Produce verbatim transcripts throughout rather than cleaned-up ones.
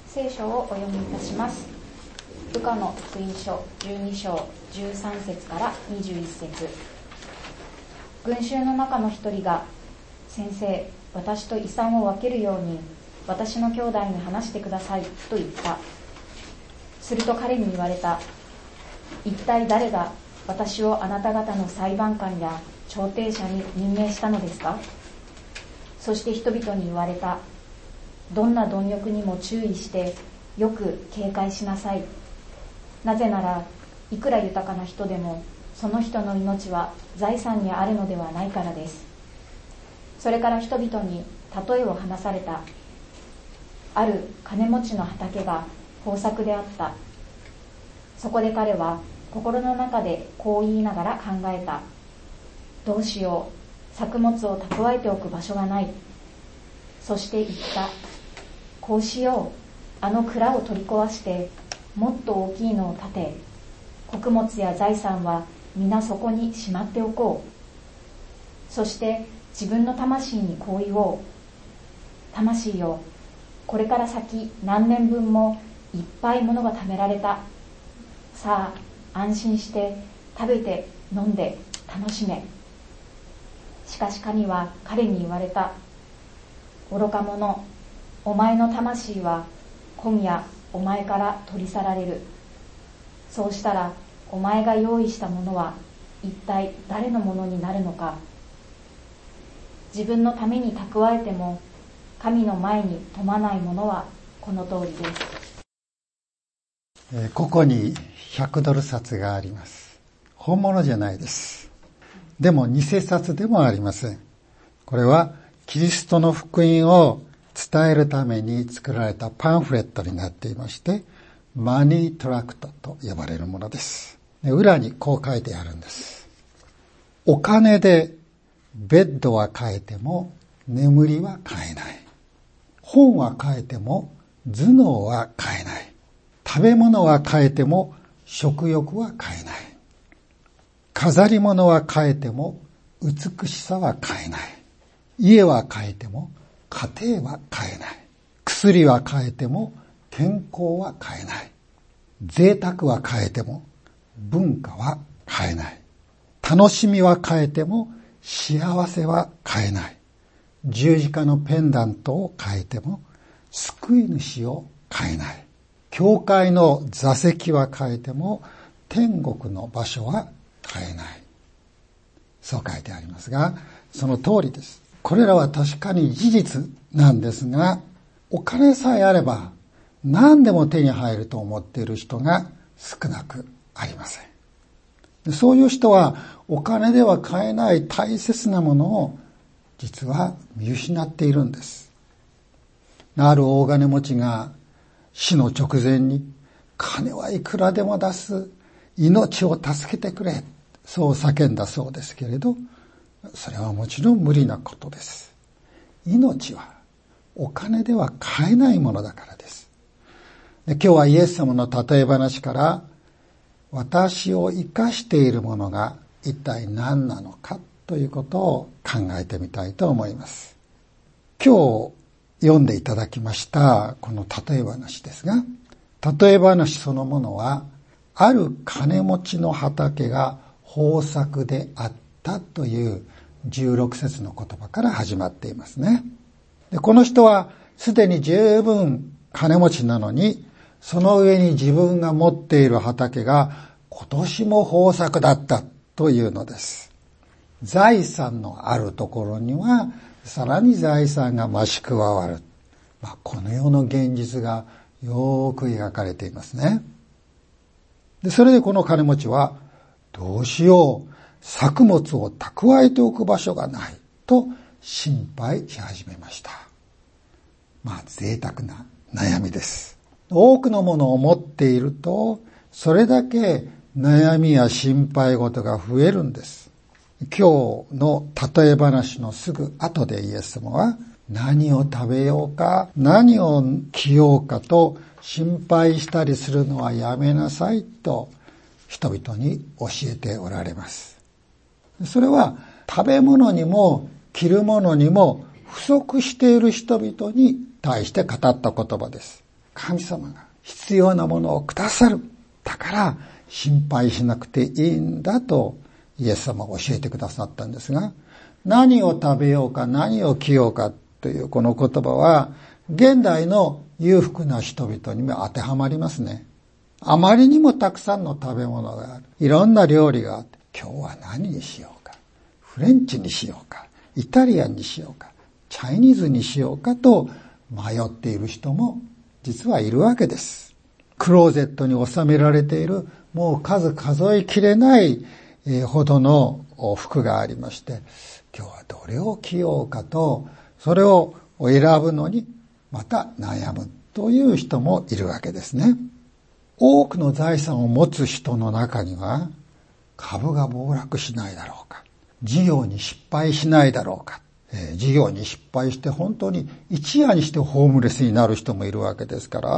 聖書をお読みいたします。ルカの福音書じゅうに章じゅうさん節からにじゅういち節。群衆の中の一人が、先生、私と遺産を分けるように私の兄弟に話してくださいと言った。すると彼に言われた。一体誰が私をあなた方の裁判官や調停者に任命したのですか？そして人々に言われた。どんな貪欲にも注意してよく警戒しなさい。なぜならいくら豊かな人でもその人の命は財産にあるのではないからです。それから人々に例えを話された。ある金持ちの畑が豊作であった。そこで彼は心の中でこう言いながら考えた。どうしよう、作物を蓄えておく場所がない。そして言った。こうしよう、あの蔵を取り壊してもっと大きいのを建て、穀物や財産は皆そこにしまっておこう。そして自分の魂にこう言おう。魂よ、これから先何年分もいっぱい物が貯められた。さあ安心して食べて飲んで楽しめ。しかし神は彼に言われた。愚か者、お前の魂は今夜お前から取り去られる。そうしたらお前が用意したものは一体誰のものになるのか。自分のために蓄えても神の前に富まないものはこの通りです。 ここにひゃくドル札があります。本物じゃないです。でも偽札でもありません。これはキリストの福音を伝えるために作られたパンフレットになっていまして、マニートラクトと呼ばれるものです。で、裏にこう書いてあるんです。お金でベッドは買えても眠りは買えない。本は買えても頭脳は買えない。食べ物は買えても食欲は買えない。飾り物は買えても美しさは買えない。家は買えても家庭は買えない。薬は買えても健康は買えない。贅沢は買えても文化は買えない。楽しみは買えても幸せは買えない。十字架のペンダントを買えても救い主を買えない。教会の座席は買えても天国の場所は買えない。そう書いてありますが、その通りです。これらは確かに事実なんですが、お金さえあれば何でも手に入ると思っている人が少なくありません。そういう人はお金では買えない大切なものを実は見失っているんです。ある大金持ちが死の直前に、金はいくらでも出す、命を助けてくれ、そう叫んだそうですけれど、それはもちろん無理なことです。命はお金では買えないものだからです。で、今日はイエス様の例え話から、私を生かしているものが一体何なのかということを考えてみたいと思います。今日読んでいただきましたこの例え話ですが、例え話そのものは、ある金持ちの畑が豊作であったというじゅうろく節の言葉から始まっていますね。で、この人はすでに十分金持ちなのに、その上に自分が持っている畑が今年も豊作だったというのです。財産のあるところにはさらに財産が増し加わる。まあ、この世の現実がよく描かれていますね。で、それでこの金持ちは、どうしよう、作物を蓄えておく場所がないと心配し始めました。まあ、贅沢な悩みです。多くのものを持っていると、それだけ悩みや心配事が増えるんです。今日の例え話のすぐ後でイエス様は、何を食べようか、何を着ようかと心配したりするのはやめなさいと人々に教えておられます。それは食べ物にも着るものにも不足している人々に対して語った言葉です。 神様が必要なものをくださる。だから心配しなくていいんだとイエス様が教えてくださったんですが、何を食べようか何を着ようかというこの言葉は現代の裕福な人々にも当てはまりますね。あまりにもたくさんの食べ物がある。いろんな料理があって、今日は何にしようか。フレンチにしようか。イタリアンにしようか。チャイニーズにしようかと迷っている人も実はいるわけです。クローゼットに収められているもう数数えきれないほどの服がありまして、今日はどれを着ようかと、それを選ぶのにまた悩むという人もいるわけですね。多くの財産を持つ人の中には、株が暴落しないだろうか、事業に失敗しないだろうか、えー、事業に失敗して本当に一夜にしてホームレスになる人もいるわけですから、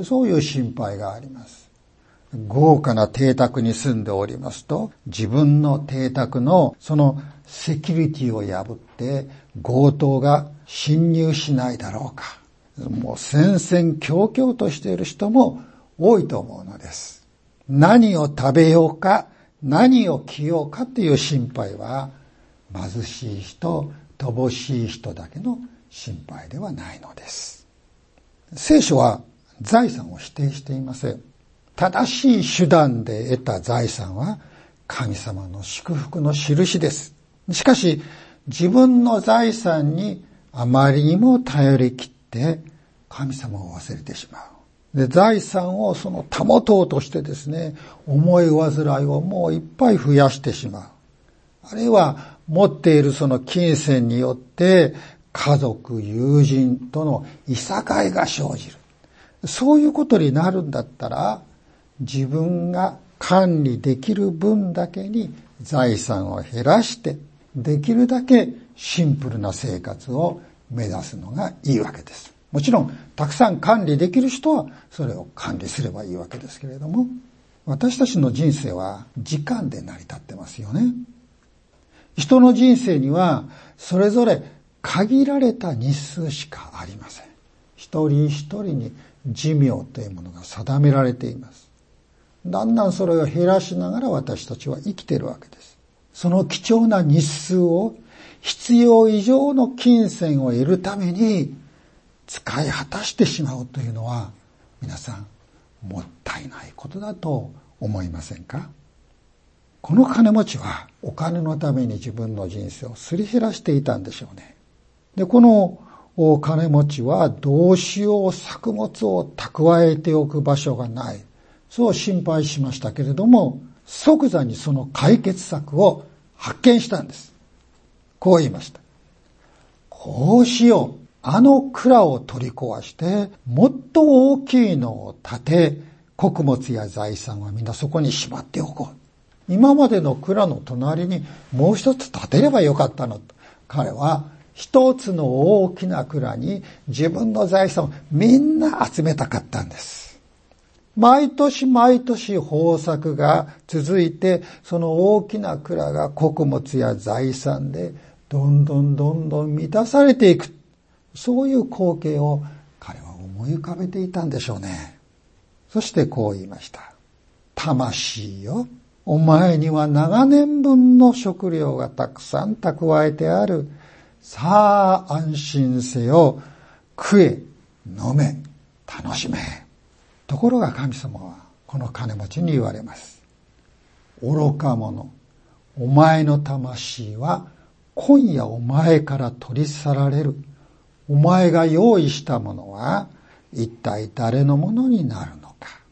そういう心配があります。豪華な邸宅に住んでおりますと、自分の邸宅のそのセキュリティを破って強盗が侵入しないだろうか。もう戦々恐々としている人も多いと思うのです。何を食べようか、何を着ようかという心配は、貧しい人、乏しい人だけの心配ではないのです。聖書は財産を否定していません。正しい手段で得た財産は神様の祝福の印です。しかし、自分の財産にあまりにも頼り切って神様を忘れてしまう。で、財産をその保とうとしてですね、思い煩いをもういっぱい増やしてしまう。あるいは持っているその金銭によって家族、友人とのいさかいが生じる。そういうことになるんだったら、自分が管理できる分だけに財産を減らして、できるだけシンプルな生活を目指すのがいいわけです。もちろん、たくさん管理できる人はそれを管理すればいいわけですけれども、私たちの人生は時間で成り立ってますよね。人の人生にはそれぞれ限られた日数しかありません。一人一人に寿命というものが定められています。だんだんそれを減らしながら私たちは生きているわけです。その貴重な日数を必要以上の金銭を得るために使い果たしてしまうというのは、皆さんもったいないことだと思いませんか？この金持ちはお金のために自分の人生をすり減らしていたんでしょうね。で、この金持ちはどうしよう作物を蓄えておく場所がない。そう心配しましたけれども、即座にその解決策を発見したんです。こう言いました。こうしよう。あの蔵を取り壊して、もっと大きいのを建て、穀物や財産はみんなそこにしまっておこう。今までの蔵の隣にもう一つ建てればよかったのと。彼は一つの大きな蔵に自分の財産をみんな集めたかったんです。毎年毎年豊作が続いて、その大きな蔵が穀物や財産でどんどんどんどん満たされていく。そういう光景を彼は思い浮かべていたんでしょうね。そしてこう言いました。魂よ、お前には長年分の食料がたくさん蓄えてある。さあ安心せよ。食え、飲め、楽しめ。ところが神様はこの金持ちに言われます。愚か者、お前の魂は今夜お前から取り去られる。お前が用意したものは一体誰のものになるのか。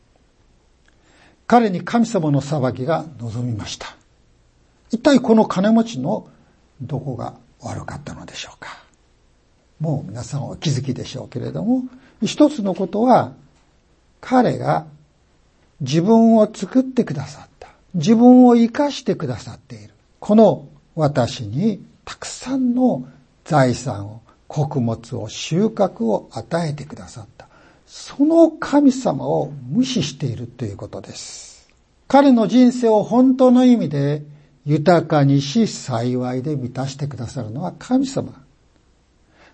彼に神様の裁きが望みました。一体この金持ちのどこが悪かったのでしょうか。もう皆さんお気づきでしょうけれども、一つのことは、彼が自分を作ってくださった。自分を生かしてくださっている。この私にたくさんの財産を、穀物を、収穫を与えてくださった。その神様を無視しているということです。彼の人生を本当の意味で豊かにし幸いで満たしてくださるのは神様。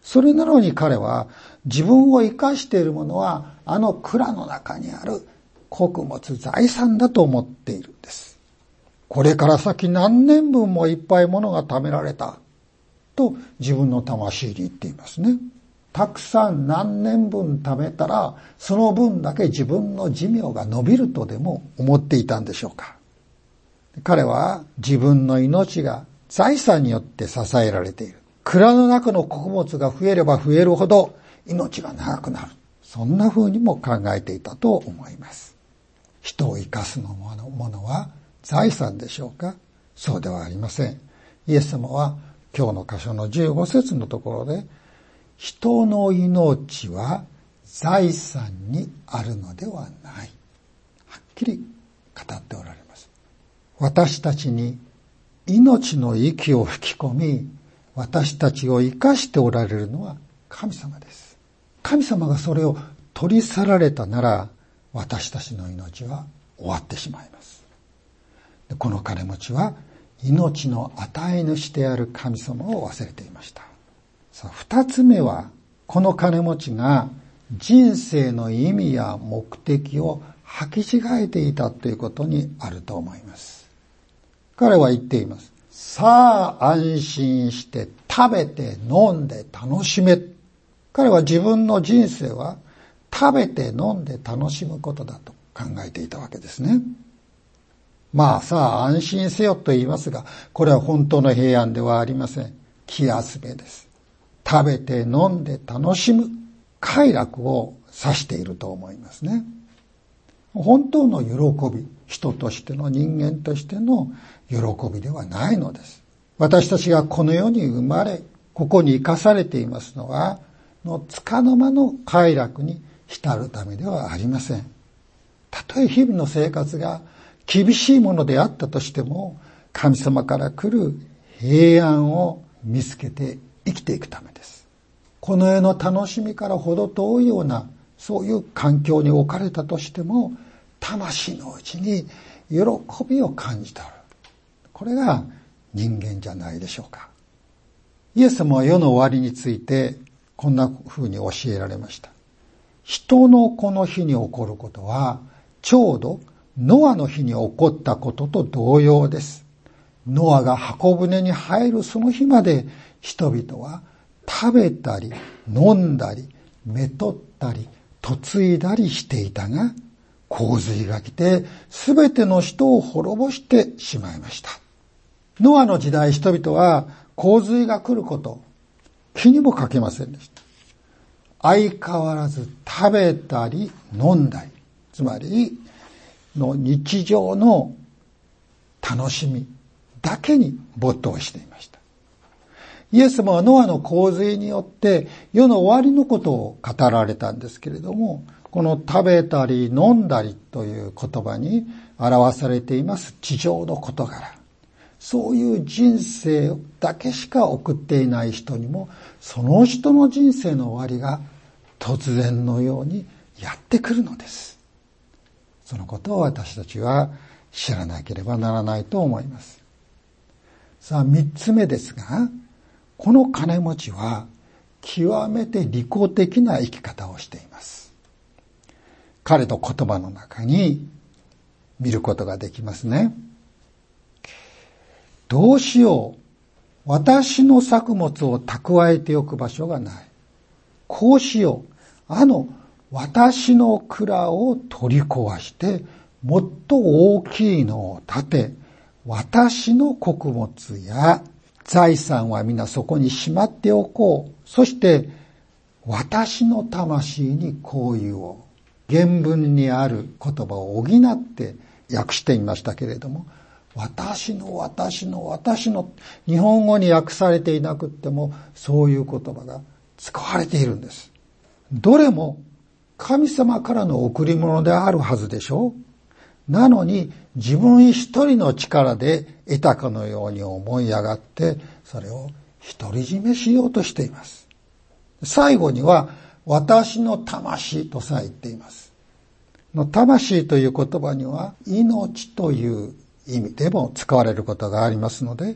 それなのに彼は自分を生かしているものはあの蔵の中にある穀物財産だと思っているんです。これから先何年分もいっぱいものが貯められたと自分の魂に言っていますね。たくさん何年分貯めたらその分だけ自分の寿命が伸びるとでも思っていたんでしょうか。彼は自分の命が財産によって支えられている。蔵の中の穀物が増えれば増えるほど命が長くなる。そんな風にも考えていたと思います。人を生かすのものは財産でしょうか？そうではありません。イエス様は今日の箇所のじゅうご節のところで、人の命は財産にあるのではない。はっきり語っておられます。私たちに命の息を吹き込み、私たちを生かしておられるのは神様です。神様がそれを取り去られたなら、私たちの命は終わってしまいます。この金持ちは命の与え主である神様を忘れていました。さあ、二つ目は、この金持ちが人生の意味や目的を履き違えていたということにあると思います。彼は言っています。さあ安心して食べて飲んで楽しめ。彼は自分の人生は食べて飲んで楽しむことだと考えていたわけですね。まあさあ安心せよと言いますが、これは本当の平安ではありません。気休めです。食べて飲んで楽しむ快楽を指していると思いますね。本当の喜び、人としての人間としての喜びではないのです。私たちがこの世に生まれ、ここに生かされていますのは、の束の間の快楽に浸るためではありません。たとえ日々の生活が厳しいものであったとしても、神様から来る平安を見つけて生きていくためです。この世の楽しみから程遠いような、そういう環境に置かれたとしても、魂のうちに喜びを感じておる。これが人間じゃないでしょうか。イエス様は世の終わりについてこんな風に教えられました。人の子の日に起こることは、ちょうどノアの日に起こったことと同様です。ノアが箱舟に入るその日まで、人々は食べたり飲んだりめとったり嫁いだりしていたが、洪水が来てすべての人を滅ぼしてしまいました。ノアの時代、人々は洪水が来ること気にもかけませんでした。相変わらず食べたり飲んだり、つまりの日常の楽しみだけに没頭していました。イエス様はノアの洪水によって世の終わりのことを語られたんですけれども、この食べたり飲んだりという言葉に表されています地上の事柄。そういう人生だけしか送っていない人にも、その人の人生の終わりが突然のようにやってくるのです。そのことを私たちは知らなければならないと思います。さあ三つ目ですが、この金持ちは極めて利己的な生き方をしています。彼の言葉の中に見ることができますね。どうしよう。私の作物を蓄えておく場所がない。こうしよう。あの私の蔵を取り壊して、もっと大きいのを建て、私の穀物や財産は皆そこにしまっておこう。そして私の魂にこう言おう。原文にある言葉を補って訳してみましたけれども、私の私の私の、日本語に訳されていなくってもそういう言葉が使われているんです。どれも神様からの贈り物であるはずでしょう。なのに自分一人の力で得たかのように思い上がって、それを独り占めしようとしています。最後には私の魂とさえ言っています。の魂という言葉には命という意味でも使われることがありますので、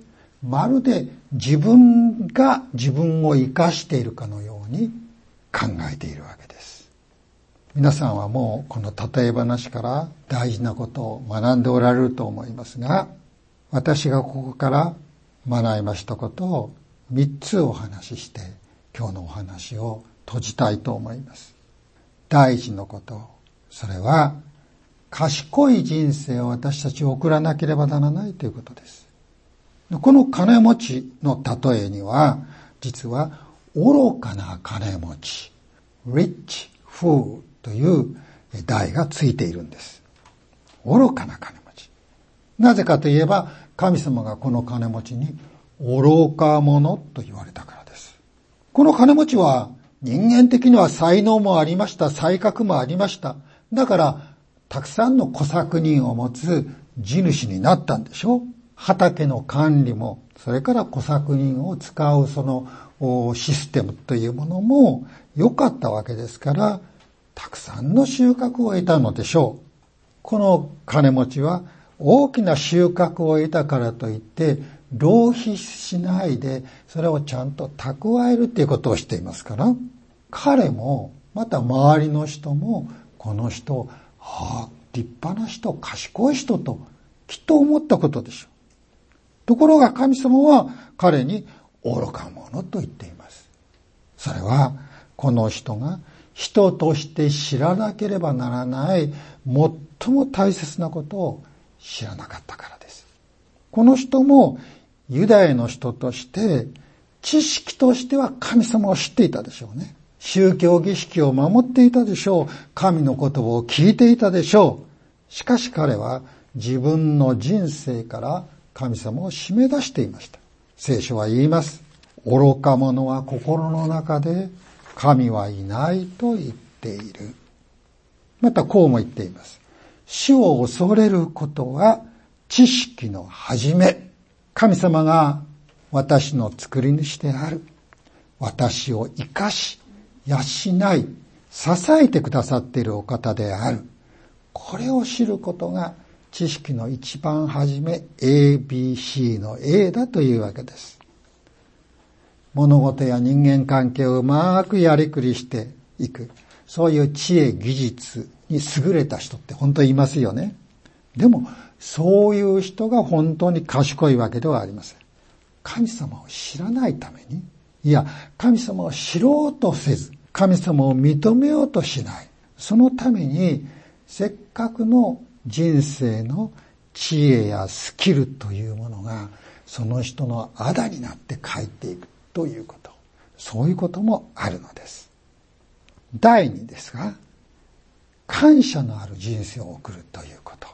まるで自分が自分を生かしているかのように考えているわけです。皆さんはもうこの例え話から大事なことを学んでおられると思いますが、私がここから学びましたことをみっつお話しして今日のお話を閉じたいと思います。第一のこと、それは賢い人生を私たちを送らなければならないということです。この金持ちの例えには実は愚かな金持ち、rich fool という題がついているんです。愚かな金持ち。なぜかといえば神様がこの金持ちに愚か者と言われたからです。この金持ちは人間的には才能もありました、才覚もありました。だからたくさんの小作人を持つ地主になったんでしょう。畑の管理も、それから小作人を使うそのシステムというものも良かったわけですから、たくさんの収穫を得たのでしょう。この金持ちは大きな収穫を得たからといって浪費しないでそれをちゃんと蓄えるっていうことをしていますから、彼もまた周りの人もこの人、はあ、立派な人、賢い人ときっと思ったことでしょう。ところが神様は彼に愚か者と言っています。それはこの人が人として知らなければならない最も大切なことを知らなかったからです。この人もユダヤの人として知識としては神様を知っていたでしょうね。宗教儀式を守っていたでしょう。神の言葉を聞いていたでしょう。しかし彼は自分の人生から神様を締め出していました。聖書は言います。愚か者は心の中で神はいないと言っている。またこうも言っています。主を恐れることは知識の始め。神様が私の作り主である。私を生かし、養い、支えてくださっているお方である。これを知ることが知識の一番初め エービーシー の A だというわけです。物事や人間関係をうまくやりくりしていく、そういう知恵技術に優れた人って本当にいますよね。でもそういう人が本当に賢いわけではありません。神様を知らないために、いや神様を知ろうとせず、神様を認めようとしない、そのためにせっかくの人生の知恵やスキルというものがその人の仇になって帰っていくということ、そういうこともあるのです。第二ですが、感謝のある人生を送るということ。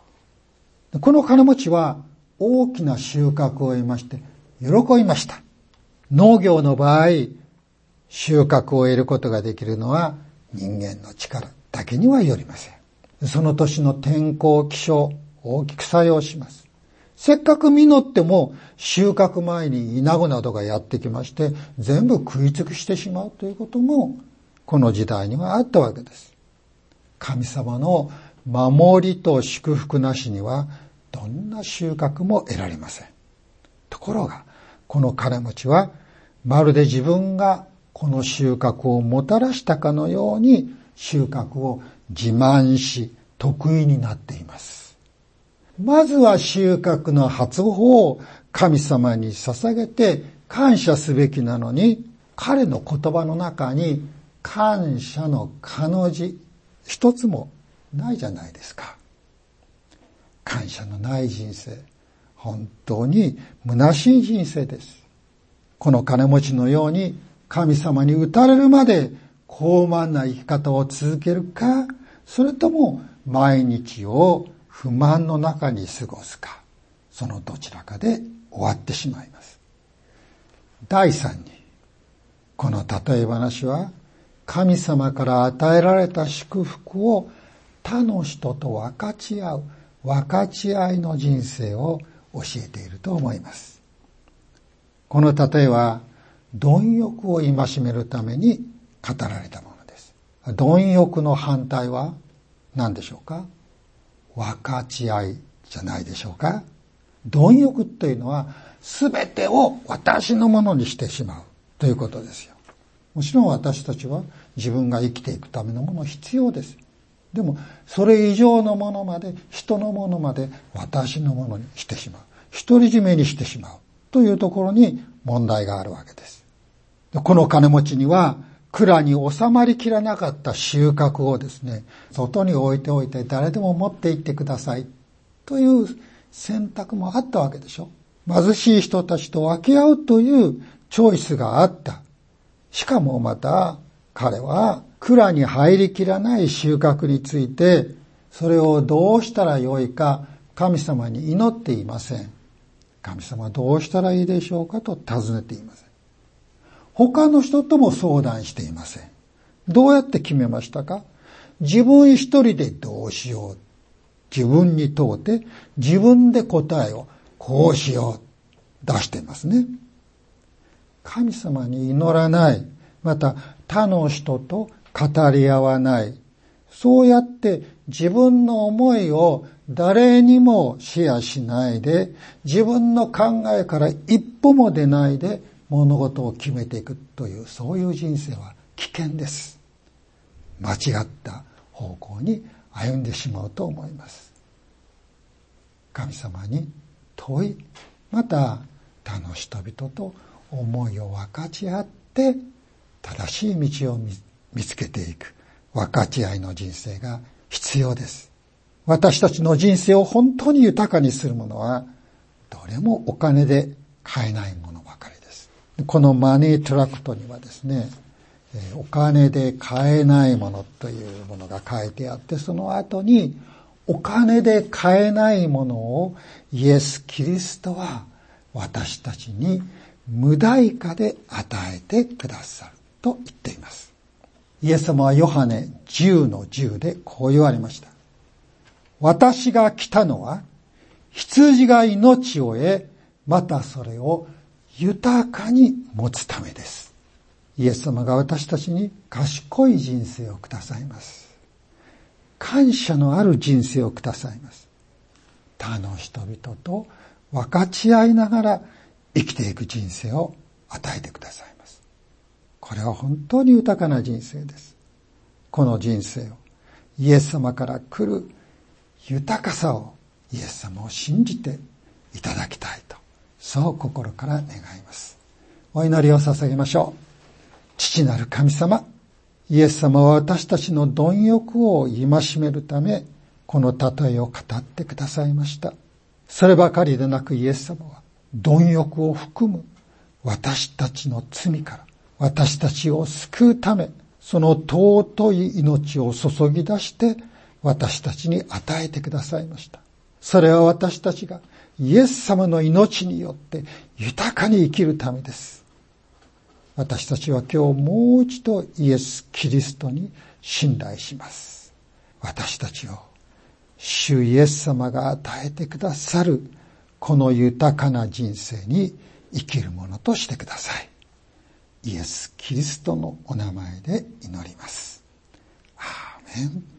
この金持ちは大きな収穫を得まして喜びました。農業の場合、収穫を得ることができるのは人間の力だけにはよりません。その年の天候気象、大きく作用します。せっかく実っても収穫前にイナゴなどがやってきまして全部食い尽くしてしまうということもこの時代にはあったわけです。神様の守りと祝福なしにはどんな収穫も得られません。ところがこの金持ちはまるで自分がこの収穫をもたらしたかのように収穫を自慢し得意になっています。まずは収穫の初歩を神様に捧げて感謝すべきなのに、彼の言葉の中に感謝のかの字一つもないじゃないですか。感謝のない人生、本当に虚しい人生です。この金持ちのように神様に打たれるまで高慢な生き方を続けるか、それとも毎日を不満の中に過ごすか、そのどちらかで終わってしまいます。第三に、この例え話は神様から与えられた祝福を他の人と分かち合う分かち合いの人生を教えていると思います。この例えは貪欲を戒めるために語られたものです。貪欲の反対は何でしょうか？分かち合いじゃないでしょうか。貪欲というのはすべてを私のものにしてしまうということですよ。もちろん私たちは自分が生きていくためのもの必要です。でもそれ以上のものまで、人のものまで私のものにしてしまう、独り占めにしてしまうというところに問題があるわけです。この金持ちには蔵に収まりきらなかった収穫をですね、外に置いておいて誰でも持って行ってくださいという選択もあったわけでしょ。貧しい人たちと分け合うというチョイスがあった。しかもまた彼は蔵に入りきらない収穫について、それをどうしたらよいか神様に祈っていません。神様どうしたらいいでしょうかと尋ねていません。他の人とも相談していません。どうやって決めましたか？自分一人でどうしよう。自分に問うて自分で答えをこうしよう出していますね。神様に祈らない、また他の人と語り合わない、そうやって自分の思いを誰にもシェアしないで、自分の考えから一歩も出ないで物事を決めていくという、そういう人生は危険です。間違った方向に歩んでしまうと思います。神様に問い、また他の人々と思いを分かち合って正しい道を見つけていく分かち合いの人生が必要です。私たちの人生を本当に豊かにするものはどれもお金で買えないものばかりです。このマネートラクトにはですね、お金で買えないものというものが書いてあって、その後にお金で買えないものをイエス・キリストは私たちに無代価で与えてくださると言っています。イエス様はヨハネじゅうのじゅうでこう言われました。私が来たのは羊が命を得、またそれを豊かに持つためです。イエス様が私たちに賢い人生をくださいます。感謝のある人生をくださいます。他の人々と分かち合いながら生きていく人生を与えてくださいます。これは本当に豊かな人生です。この人生を、イエス様から来る豊かさを、イエス様を信じていただきたいと、そう心から願います。お祈りを捧げましょう。父なる神様、イエス様は私たちの貪欲を戒めるため、この例えを語ってくださいました。そればかりでなく、イエス様は貪欲を含む私たちの罪から私たちを救うため、その尊い命を注ぎ出して私たちに与えてくださいました。それは私たちがイエス様の命によって豊かに生きるためです。私たちは今日もう一度イエス・キリストに信頼します。私たちを主イエス様が与えてくださるこの豊かな人生に生きるものとしてください。イエス・キリストのお名前で祈ります。アーメン。